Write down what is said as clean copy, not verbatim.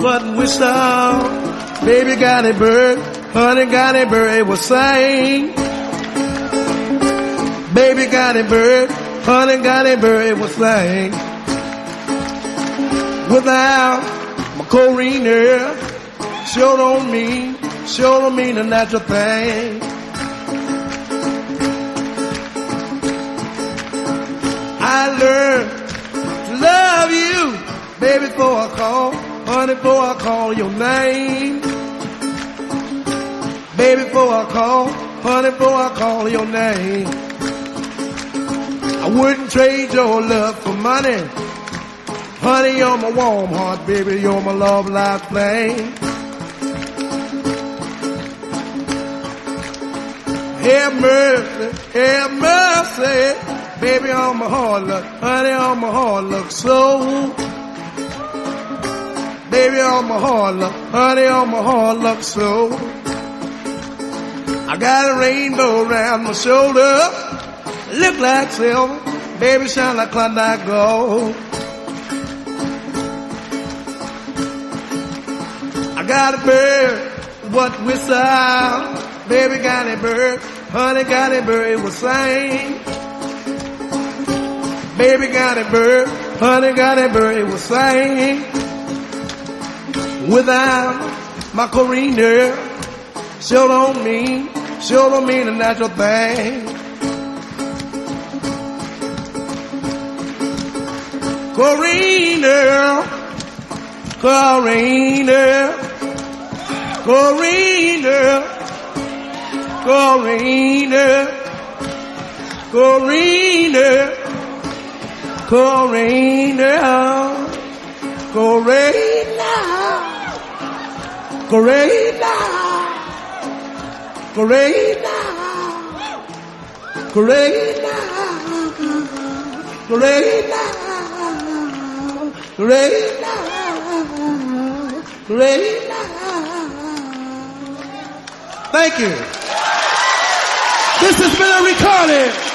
what we saw. Baby got a bird, honey got a bird, it was sing. Baby got a bird, honey got a bird, it was sing. Without my Corina, sure don't mean the natural thing. I learned to love you, baby, before I call, honey, before I call your name. Baby, before I call, honey, before I call your name. I wouldn't trade your love for money. Honey, you're my warm heart, baby, you're my love life flame. Have mercy, baby, on my heart look, honey, on my heart look so. Baby, on my heart look, honey, on my heart look so. I got a rainbow around my shoulder, look like silver, baby, shine like Klondike gold. I got a bird, what whistle, baby got a bird, honey got a bird, it will sing. Baby got a bird, honey got a bird, it will sing. Without my Corina, sure don't mean a natural thing. Corina, Corina, Corina, Corina, Corina, Corina, Corina, Corina, Corina, Corina, Corina, Corina, Corina. Thank you. This has been a recording